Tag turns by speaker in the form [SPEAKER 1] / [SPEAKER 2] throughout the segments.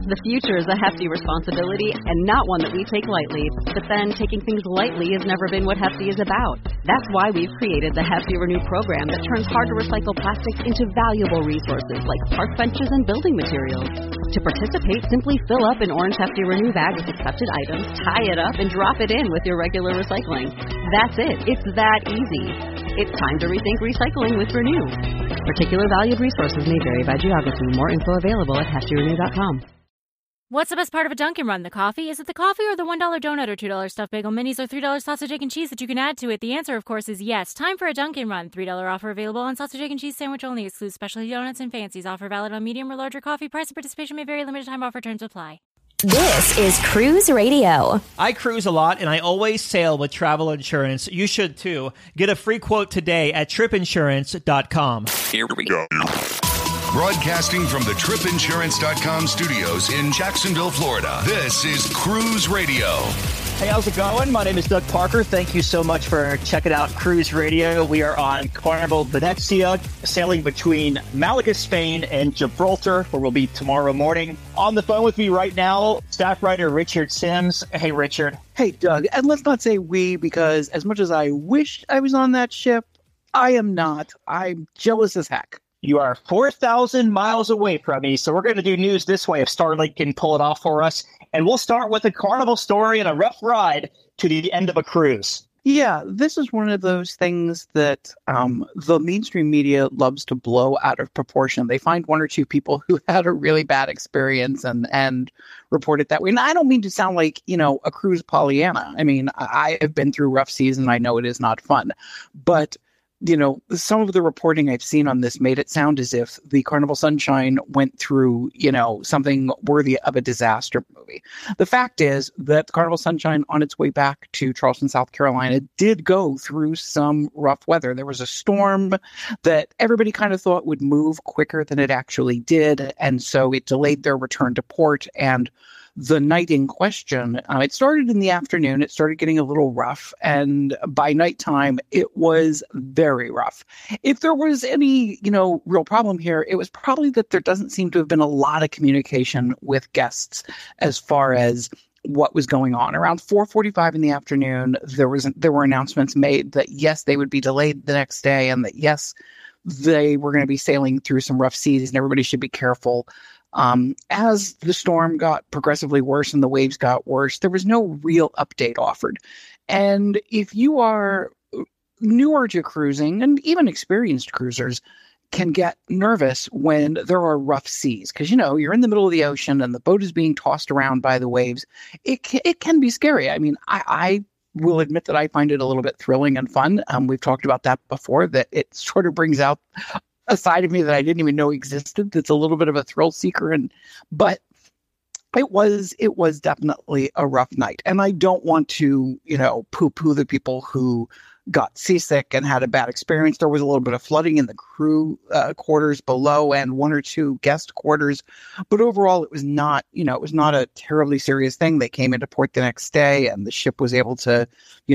[SPEAKER 1] The future is a hefty responsibility and not one that we take lightly. But then, taking things lightly has never been what Hefty is about. That's why we've created the Hefty Renew program that turns hard-to-recycle plastics into valuable resources like park benches and building materials. To participate, simply fill up an orange Hefty Renew bag with accepted items, tie it up, and drop it in with your regular recycling. That's it. It's that easy. It's time to rethink recycling with Renew. Particular valued resources may vary by geography. More info available at heftyrenew.com.
[SPEAKER 2] What's the best part of a Dunkin' Run? The coffee? Is it the coffee or the $1 donut or $2 stuffed bagel minis or $3 sausage, egg, and cheese that you can add to it? The answer, of course, is yes. Time for a Dunkin' Run. $3 offer available on sausage, egg, and cheese sandwich only. Excludes specialty donuts and fancies. Offer valid on medium or larger coffee. Price and participation may vary. Limited time offer. Terms apply.
[SPEAKER 3] This is Cruise Radio.
[SPEAKER 4] I cruise a lot, and I always sail with travel insurance. You should, too. Get a free quote today at tripinsurance.com.
[SPEAKER 5] Here we go.
[SPEAKER 6] Broadcasting from the tripinsurance.com studios in Jacksonville, Florida. This is Cruise Radio.
[SPEAKER 7] Hey, how's it going? My name is Doug Parker. Thank you so much for checking out Cruise Radio. We are on Carnival Venezia, sailing between Malaga, Spain, and Gibraltar, where we'll be tomorrow morning. On the phone with me right now, staff writer Richard Sims. Hey, Richard.
[SPEAKER 8] Hey, Doug. And let's not say we, because as much as I wish I was on that ship, I am not. I'm jealous as heck.
[SPEAKER 7] You are 4,000 miles away from me, so we're going to do news this way if Starlink can pull it off for us. And we'll start with a Carnival story and a rough ride to the end of a cruise.
[SPEAKER 8] Yeah, this is one of those things that the mainstream media loves to blow out of proportion. They find one or two people who had a really bad experience and report it that way. And I don't mean to sound like, a cruise Pollyanna. I mean, I have been through rough seas and I know it is not fun. But some of the reporting I've seen on this made it sound as if the Carnival Sunshine went through, something worthy of a disaster movie. The fact is that the Carnival Sunshine, on its way back to Charleston, South Carolina, did go through some rough weather. There was a storm that everybody kind of thought would move quicker than it actually did, and so it delayed their return to port. And the night in question, it started in the afternoon. It started getting a little rough. And by nighttime, it was very rough. If there was any, real problem here, it was probably that there doesn't seem to have been a lot of communication with guests as far as what was going on. Around 4:45 in the afternoon, there were announcements made that, yes, they would be delayed the next day and that, yes, they were going to be sailing through some rough seas and everybody should be careful. As the storm got progressively worse and the waves got worse, there was no real update offered. And if you are newer to cruising, and even experienced cruisers can get nervous when there are rough seas, because, you're in the middle of the ocean and the boat is being tossed around by the waves. It can be scary. I mean, I will admit that I find it a little bit thrilling and fun. We've talked about that before, that it sort of brings out a side of me that I didn't even know existed. That's a little bit of a thrill seeker, but it was definitely a rough night. And I don't want to, poo-poo the people who got seasick and had a bad experience. There was a little bit of flooding in the crew quarters below and one or two guest quarters, but overall it was not a terribly serious thing. They came into port the next day and the ship was able to,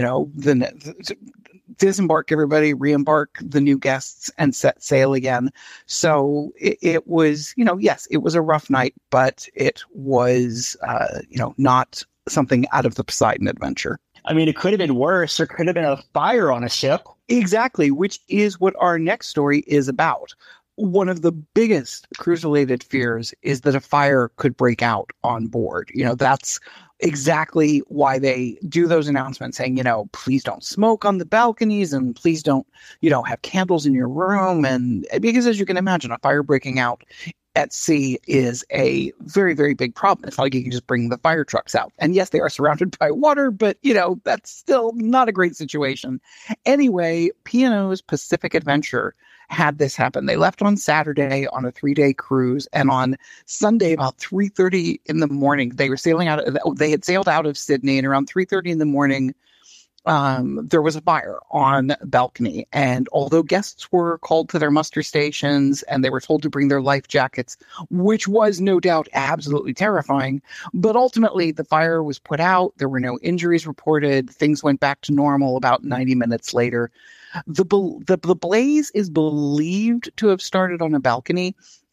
[SPEAKER 8] disembark everybody, re-embark the new guests, and set sail again. So it was, yes, it was a rough night, but it was, not something out of the Poseidon Adventure.
[SPEAKER 7] I mean, it could have been worse. There could have been a fire on a ship.
[SPEAKER 8] Exactly, which is what our next story is about. One of the biggest cruise-related fears is that a fire could break out on board. That's exactly why they do those announcements saying, please don't smoke on the balconies and please don't, have candles in your room. And because, as you can imagine, a fire breaking out at sea is a very, very big problem. It's not like you can just bring the fire trucks out. And yes, they are surrounded by water, but, that's still not a great situation. Anyway, P&O's Pacific Adventure had this happen. They left on Saturday on a 3-day cruise, and on Sunday about 3:30 in the morning, they had sailed out of Sydney, and around 3:30 in the morning, there was a fire on a balcony. And although guests were called to their muster stations and they were told to bring their life jackets, which was no doubt absolutely terrifying, but ultimately the fire was put out. There were no injuries reported. Things went back to normal about 90 minutes later. The blaze is believed to have started on a balcony,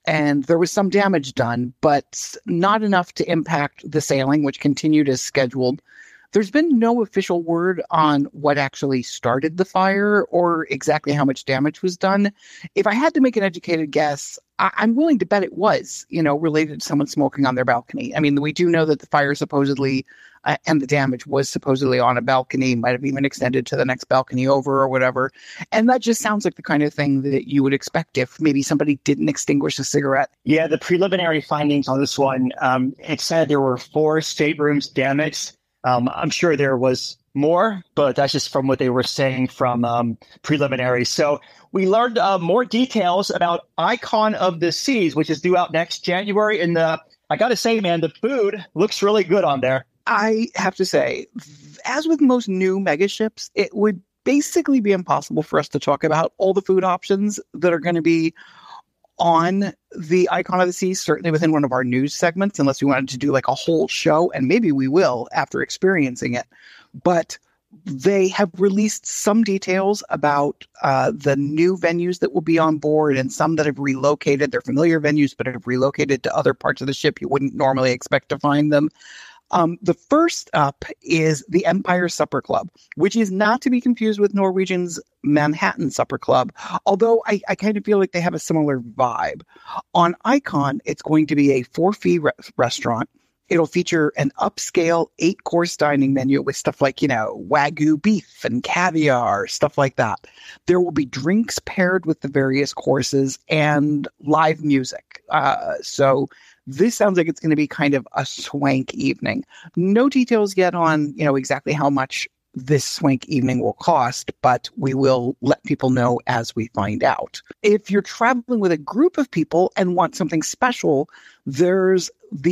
[SPEAKER 8] and there was some damage done, but not enough to impact the sailing, which continued as scheduled. There's been no official word on what actually started the fire or exactly how much damage was done. If I had to make an educated guess, I'm willing to bet it was, related to someone smoking on their balcony. I mean, we do know that the fire supposedly and the damage was supposedly on a balcony, might have even extended to the next balcony over or whatever. And that just sounds like the kind of thing that you would expect if maybe somebody didn't extinguish a cigarette.
[SPEAKER 7] Yeah, the preliminary findings on this one, it said there were 4 staterooms damaged. I'm sure there was more, but that's just from what they were saying from preliminary. So we learned more details about Icon of the Seas, which is due out next January. And I got to say, man, the food looks really good on there.
[SPEAKER 8] I have to say, as with most new megaships, it would basically be impossible for us to talk about all the food options that are going to be on the Icon of the Seas, certainly within one of our news segments, unless we wanted to do like a whole show, and maybe we will after experiencing it. But they have released some details about the new venues that will be on board and some that have relocated. They're familiar venues, but have relocated to other parts of the ship. You wouldn't normally expect to find them. The first up is the Empire Supper Club, which is not to be confused with Norwegian's Manhattan Supper Club, although I kind of feel like they have a similar vibe. On Icon, it's going to be a 4-fee restaurant. It'll feature an upscale 8-course dining menu with stuff like, Wagyu beef and caviar, stuff like that. There will be drinks paired with the various courses and live music. So this sounds like it's going to be kind of a swank evening. No details yet on, exactly how much this swank evening will cost, but we will let people know as we find out. If you're traveling with a group of people and want something special, there's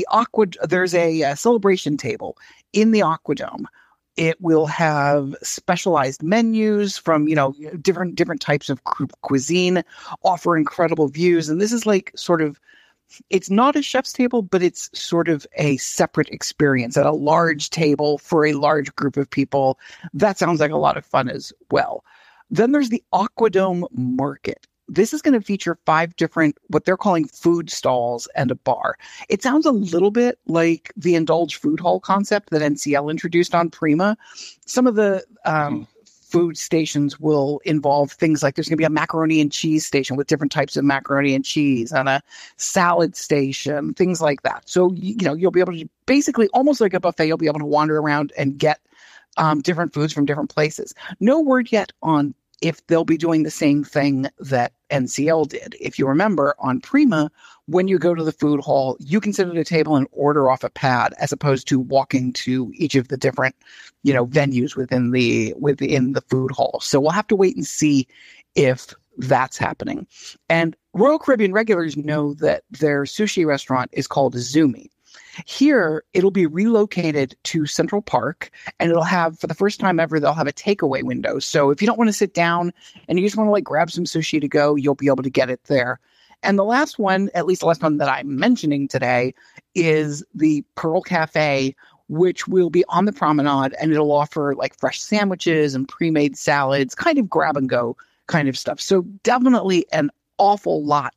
[SPEAKER 8] a celebration table in the Aquadome. It will have specialized menus from, different types of cuisine, offer incredible views. And this is like sort of, it's not a chef's table, but it's sort of a separate experience at a large table for a large group of people. That sounds like a lot of fun as well. Then there's the Aquadome Market. This is going to feature 5 different, what they're calling food stalls and a bar. It sounds a little bit like the Indulge Food Hall concept that NCL introduced on Prima. Some of the food stations will involve things like there's going to be a macaroni and cheese station with different types of macaroni and cheese and a salad station, things like that. So, you'll be able to basically almost like a buffet, you'll be able to wander around and get different foods from different places. No word yet on if they'll be doing the same thing that NCL did. If you remember, on Prima, when you go to the food hall, you can sit at a table and order off a pad as opposed to walking to each of the different, venues within the food hall. So we'll have to wait and see if that's happening. And Royal Caribbean regulars know that their sushi restaurant is called Izumi. Here, it'll be relocated to Central Park, and it'll have, for the first time ever, they'll have a takeaway window. So if you don't want to sit down and you just want to grab some sushi to go, you'll be able to get it there. And the last one, at least the last one that I'm mentioning today, is the Pearl Cafe, which will be on the promenade, and it'll offer fresh sandwiches and pre-made salads, kind of grab and go kind of stuff. So definitely an awful lot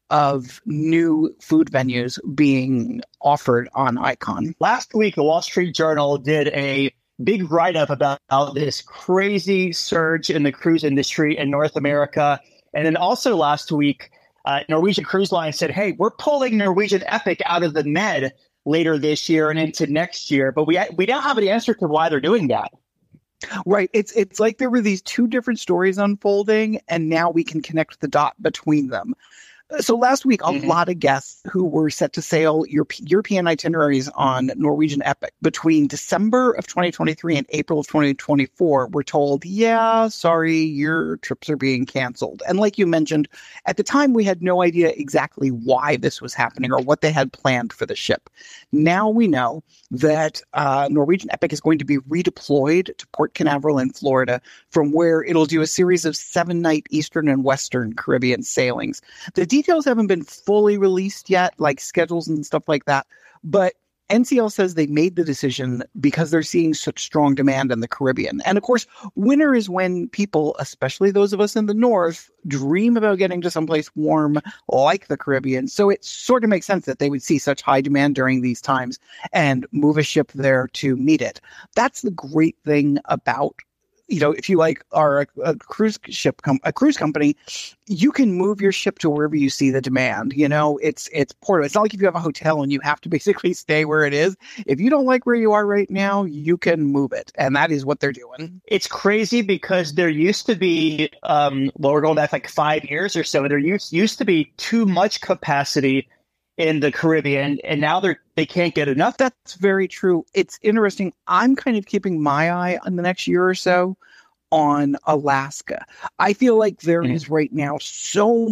[SPEAKER 8] of new food venues being offered on Icon.
[SPEAKER 7] Last week, the Wall Street Journal did a big write-up about this crazy surge in the cruise industry in North America. And then also last week, Norwegian Cruise Line said, hey, we're pulling Norwegian Epic out of the Med later this year and into next year. But we don't have an answer to why they're doing that.
[SPEAKER 8] Right. It's like there were these 2 different stories unfolding, and now we can connect the dot between them. So last week, a lot of guests who were set to sail European itineraries on Norwegian Epic between December of 2023 and April of 2024 were told, yeah, sorry, your trips are being canceled. And like you mentioned, at the time, we had no idea exactly why this was happening or what they had planned for the ship. Now we know that Norwegian Epic is going to be redeployed to Port Canaveral in Florida, from where it'll do a series of 7-night Eastern and Western Caribbean sailings. The details haven't been fully released yet, like schedules and stuff like that, but NCL says they made the decision because they're seeing such strong demand in the Caribbean. And of course, winter is when people, especially those of us in the north, dream about getting to someplace warm like the Caribbean. So it sort of makes sense that they would see such high demand during these times and move a ship there to meet it. That's the great thing about, if you are a cruise company, you can move your ship to wherever you see the demand. It's portable. It's not like if you have a hotel and you have to basically stay where it is. If you don't like where you are right now, you can move it. And that is what they're doing.
[SPEAKER 7] It's crazy because there used to be, we're going back like 5 years or so, there used to be too much capacity in the Caribbean, and now they can't get enough.
[SPEAKER 8] That's very true. It's interesting. I'm kind of keeping my eye on the next year or so on Alaska. I feel like there is right now so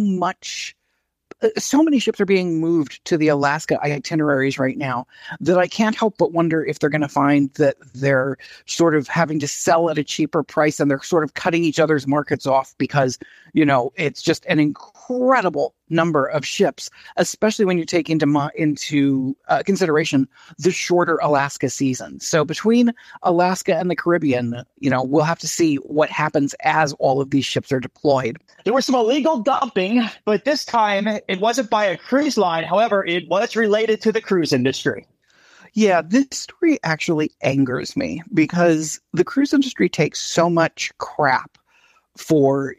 [SPEAKER 8] many ships are being moved to the Alaska itineraries right now that I can't help but wonder if they're going to find that they're sort of having to sell at a cheaper price and they're sort of cutting each other's markets off because, it's just an incredible number of ships, especially when you take into consideration the shorter Alaska season. So between Alaska and the Caribbean, we'll have to see what happens as all of these ships are deployed.
[SPEAKER 7] There was some illegal dumping, but this time it wasn't by a cruise line. However, it was related to the cruise industry.
[SPEAKER 8] Yeah, this story actually angers me because the cruise industry takes so much crap for,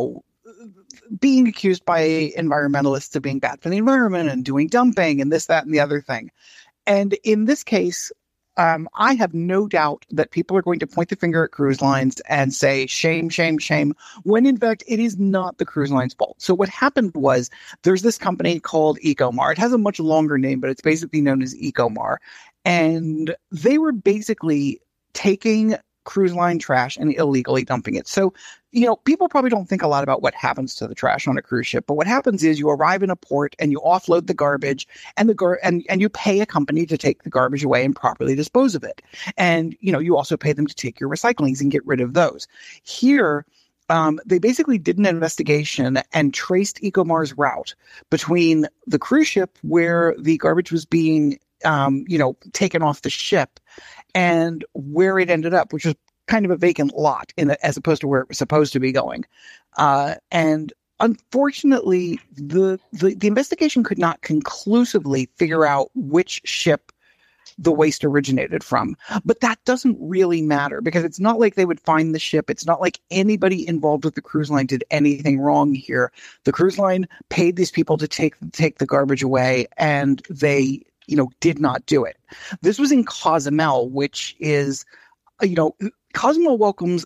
[SPEAKER 8] being accused by environmentalists of being bad for the environment and doing dumping and this, that, and the other thing. And in this case, I have no doubt that people are going to point the finger at cruise lines and say, shame, shame, shame, when in fact, it is not the cruise line's fault. So what happened was there's this company called Ecomar. It has a much longer name, but it's basically known as Ecomar. And they were basically taking cruise line trash and illegally dumping it. So, people probably don't think a lot about what happens to the trash on a cruise ship, but what happens is you arrive in a port and you offload the garbage and and you pay a company to take the garbage away and properly dispose of it. And, you also pay them to take your recyclings and get rid of those. Here, they basically did an investigation and traced Ecomar's route between the cruise ship where the garbage was being taken off the ship and where it ended up, which was kind of a vacant lot as opposed to where it was supposed to be going. And unfortunately, the investigation could not conclusively figure out which ship the waste originated from. But that doesn't really matter because it's not like they would find the ship. It's not like anybody involved with the cruise line did anything wrong here. The cruise line paid these people to take the garbage away, and they did not do it. This was in Cozumel, which is, Cozumel welcomes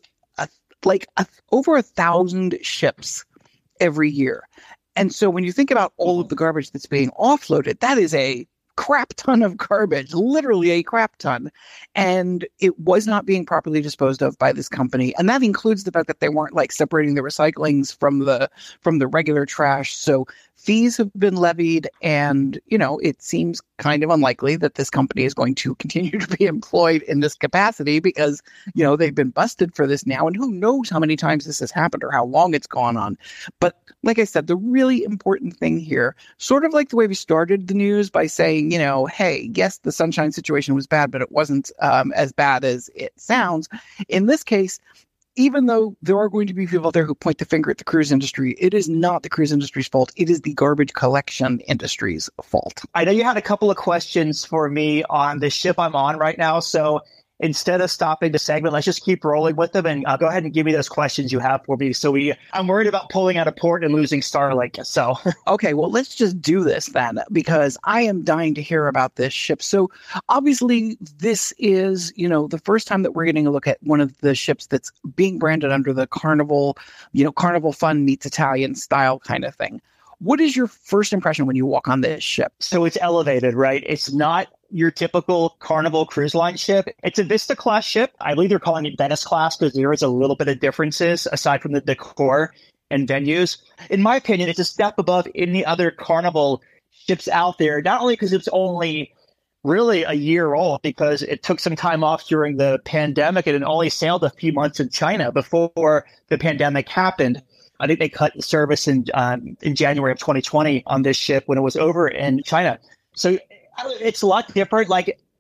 [SPEAKER 8] over 1,000 ships every year. And so when you think about all of the garbage that's being offloaded, that is a crap ton of garbage, literally a crap ton. And it was not being properly disposed of by this company. And that includes the fact that they weren't separating the recyclings from the regular trash. So fees have been levied, and, it seems kind of unlikely that this company is going to continue to be employed in this capacity because, they've been busted for this now, and who knows how many times this has happened or how long it's gone on. But like I said, the really important thing here, sort of like the way we started the news by saying, hey, yes, the Sunshine situation was bad, but it wasn't as bad as it sounds. In this case, even though there are going to be people out there who point the finger at the cruise industry, it is not the cruise industry's fault. It is the garbage collection industry's fault.
[SPEAKER 7] I know you had a couple of questions for me on the ship I'm on right now. So instead of stopping the segment, let's just keep rolling with them and go ahead and give me those questions you have for me. So I'm worried about pulling out of port and losing Starlink. So
[SPEAKER 8] okay, well, let's just do this then, because I am dying to hear about this ship. So obviously this is, the first time that we're getting a look at one of the ships that's being branded under the Carnival, Carnival Fun meets Italian style kind of thing. What is your first impression when you walk on this ship?
[SPEAKER 7] So it's elevated, right? It's not your typical Carnival Cruise Line ship. It's a Vista class ship. I believe they're calling it Venice class because there is a little bit of differences aside from the decor and venues. In my opinion, it's a step above any other Carnival ships out there, not only because it's only really a year old, because it took some time off during the pandemic and it only sailed a few months in China before the pandemic happened. I think they cut the service in January of 2020 on this ship when it was over in China. So it's a lot different.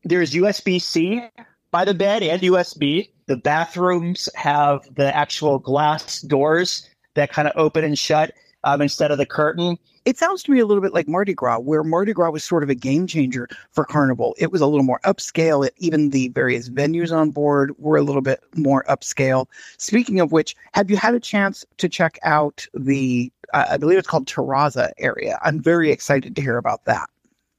[SPEAKER 7] There's USB-C by the bed and USB. The bathrooms have the actual glass doors that kind of open and shut instead of the curtain.
[SPEAKER 8] It sounds to me a little bit like Mardi Gras, where Mardi Gras was sort of a game changer for Carnival. It was a little more upscale. Even the various venues on board were a little bit more upscale. Speaking of which, have you had a chance to check out the, I believe it's called Terraza area? I'm very excited to hear about that.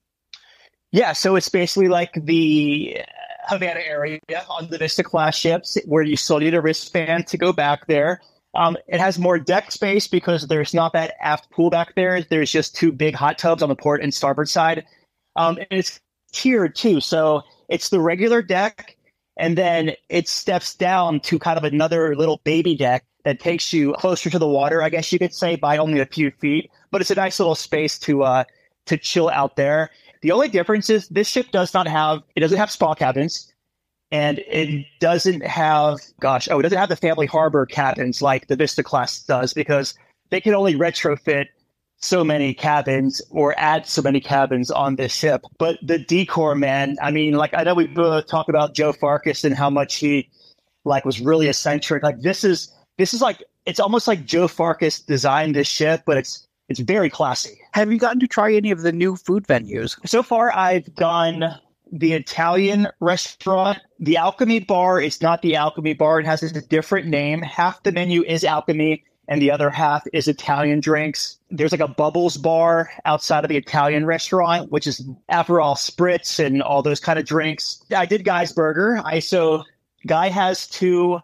[SPEAKER 7] Yeah, so it's basically like the Havana area on the Vista class ships where you still need a wristband to go back there. It has more deck space because there's not that aft pool back there. There's just two big hot tubs on the port and starboard side. And it's tiered too. So it's the regular deck, and then it steps down to kind of another little baby deck that takes you closer to the water, I guess you could say, by only a few feet. But it's a nice little space to chill out there. The only difference is this ship doesn't have spa cabins. And it doesn't have the family harbor cabins like the Vista class does, because they can only retrofit so many cabins or add so many cabins on this ship. But the decor, man, I mean, like, I know we talk about Joe Farkas and how much he was really eccentric. Like this is like, it's almost like Joe Farkas designed this ship, but it's very classy.
[SPEAKER 8] Have you gotten to try any of the new food venues?
[SPEAKER 7] So far, I've done the Italian restaurant. The Alchemy Bar is not the Alchemy Bar. It has a different name. Half the menu is Alchemy, and the other half is Italian drinks. There's like a Bubbles bar outside of the Italian restaurant, which is Aperol Spritz and all those kind of drinks. I did Guy's Burger. Guy has two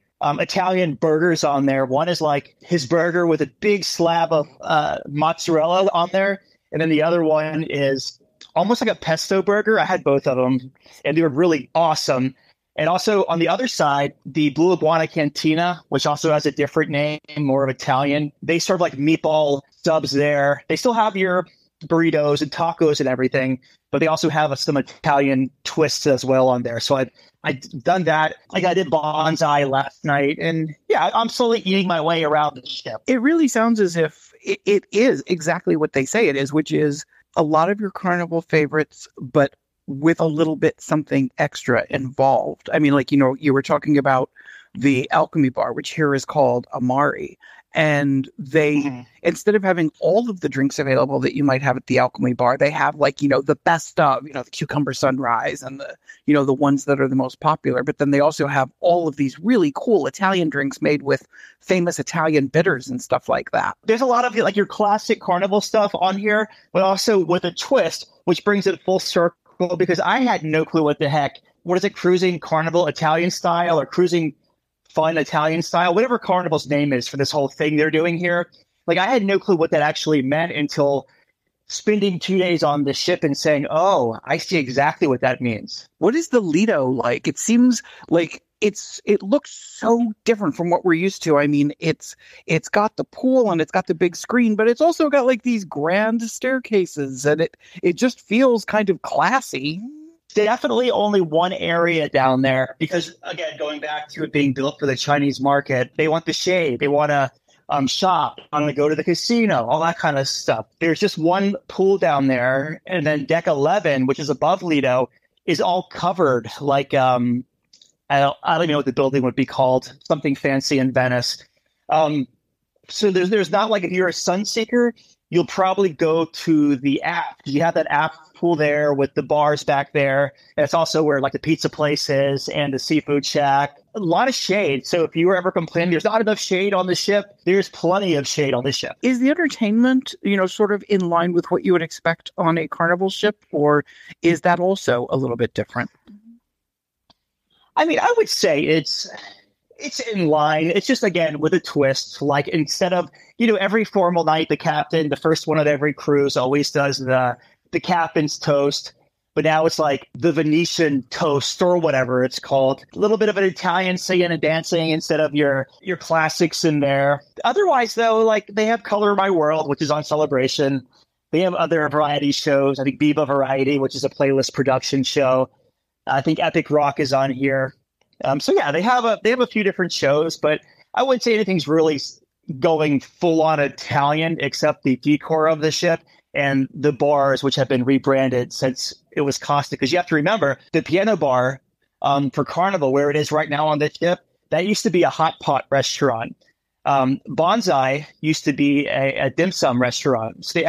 [SPEAKER 7] Italian burgers on there. One is like his burger with a big slab of mozzarella on there, and then the other one is almost like a pesto burger. I had both of them, and they were really awesome. And also on the other side, the Blue Iguana Cantina, which also has a different name, more of Italian. They serve like meatball subs there. They still have your burritos and tacos and everything, but they also have some Italian twists as well on there. So I've done that. Like I did Bonsai last night, and yeah, I'm slowly eating my way around the ship.
[SPEAKER 8] It really sounds as if it is exactly what they say it is, which is a lot of your Carnival favorites, but with a little bit something extra involved. I mean, like, you were talking about the Alchemy Bar, which here is called Amari. And they, instead of having all of the drinks available that you might have at the Alchemy Bar, they have the best of, the Cucumber Sunrise and the ones that are the most popular. But then they also have all of these really cool Italian drinks made with famous Italian bitters and stuff like that.
[SPEAKER 7] There's a lot of your classic Carnival stuff on here, but also with a twist, which brings it full circle, because I had no clue what the heck. What is it? Cruising Carnival Italian style or cruising fun Italian style, whatever Carnival's name is for this whole thing they're doing here. Like, I had no clue what that actually meant until spending 2 days on the ship and saying, oh, I see exactly what that means.
[SPEAKER 8] What is the Lido like? It seems like it looks so different from what we're used to. I mean, it's got the pool and it's got the big screen, but it's also got these grand staircases, and it just feels kind of classy.
[SPEAKER 7] Definitely only one area down there because, again, going back to it being built for the Chinese market, they want the shade. They want to shop, want to go to the casino, all that kind of stuff. There's just one pool down there, and then deck 11, which is above Lido, is all covered like I don't even know what the building would be called, something fancy in Venice. So there's not if you're a Sunseeker, you'll probably go to the aft. You have that aft pool there with the bars back there. And it's also where the pizza place is and the seafood shack. A lot of shade. So if you were ever complaining there's not enough shade on the ship, there's plenty of shade on the ship.
[SPEAKER 8] Is the entertainment, sort of in line with what you would expect on a Carnival ship, or is that also a little bit different?
[SPEAKER 7] I mean, I would say it's in line. It's just, again, with a twist. Instead of, every formal night, the captain, the first one of every cruise always does the captain's toast. But now it's the Venetian toast or whatever it's called. A little bit of an Italian singing and dancing instead of your classics in there. Otherwise, though, they have Color My World, which is on Celebration. They have other variety shows. I think Biba Variety, which is a playlist production show. I think Epic Rock is on here. So yeah, they have a few different shows, but I wouldn't say anything's really going full on Italian except the decor of the ship and the bars, which have been rebranded since it was costing. Because you have to remember, the Piano Bar for Carnival, where it is right now on the ship, that used to be a hot pot restaurant. Bonsai used to be a dim sum restaurant. So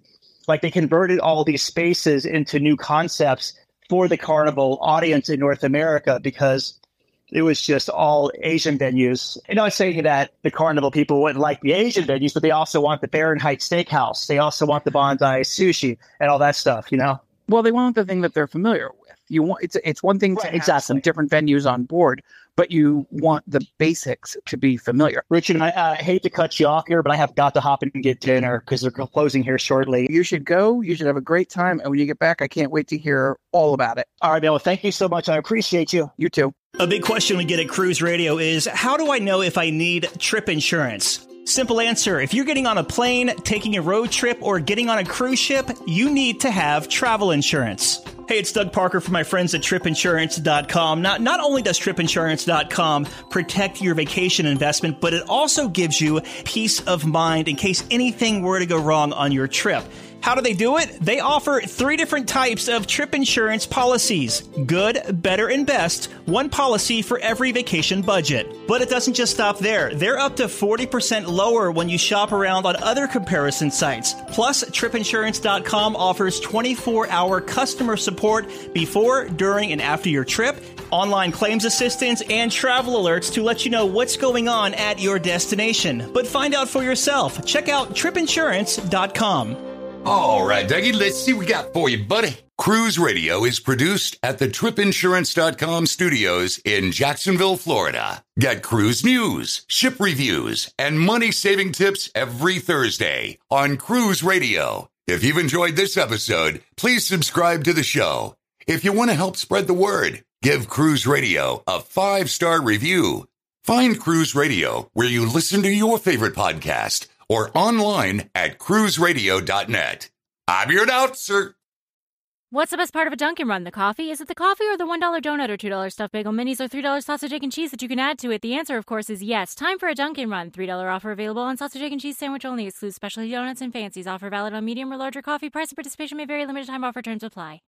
[SPEAKER 7] they converted all these spaces into new concepts for the Carnival audience in North America, because it was just all Asian venues. And I was saying that the Carnival people wouldn't like the Asian venues, but they also want the Fahrenheit Steakhouse. They also want the Bonsai sushi and all that stuff, you know?
[SPEAKER 8] Well, they want the thing that they're familiar with. You want it's one thing to have some different venues on board, but you want the basics to be familiar.
[SPEAKER 7] Richard, I hate to cut you off here, but I have got to hop in and get dinner because they're closing here shortly.
[SPEAKER 8] You should go. You should have a great time. And when you get back, I can't wait to hear all about it.
[SPEAKER 7] All right, man. Well, thank you so much. I appreciate you.
[SPEAKER 8] You too.
[SPEAKER 4] A big question we get at Cruise Radio is, how do I know if I need trip insurance? Simple answer. If you're getting on a plane, taking a road trip, or getting on a cruise ship, you need to have travel insurance. Hey, it's Doug Parker from my friends at tripinsurance.com. Not only does tripinsurance.com protect your vacation investment, but it also gives you peace of mind in case anything were to go wrong on your trip. How do they do it? They offer 3 different types of trip insurance policies. Good, better, and best. One policy for every vacation budget. But it doesn't just stop there. They're up to 40% lower when you shop around on other comparison sites. Plus, tripinsurance.com offers 24-hour customer support before, during, and after your trip, online claims assistance, and travel alerts to let you know what's going on at your destination. But find out for yourself. Check out tripinsurance.com.
[SPEAKER 6] All right, Dougie, let's see what we got for you, buddy. Cruise Radio is produced at the tripinsurance.com studios in Jacksonville, Florida. Get cruise news, ship reviews, and money-saving tips every Thursday on Cruise Radio. If you've enjoyed this episode, please subscribe to the show. If you want to help spread the word, give Cruise Radio a 5-star review. Find Cruise Radio where you listen to your favorite podcast, or online at cruiseradio.net. I'm your announcer.
[SPEAKER 2] What's the best part of a Dunkin' Run? The coffee? Is it the coffee or the $1 donut or $2 stuffed bagel minis or $3 sausage, egg, and cheese that you can add to it? The answer, of course, is yes. Time for a Dunkin' Run. $3 offer available on sausage, egg, and cheese sandwich only. Excludes specialty donuts and fancies. Offer valid on medium or larger coffee. Price and participation may vary. Limited time offer. Terms apply.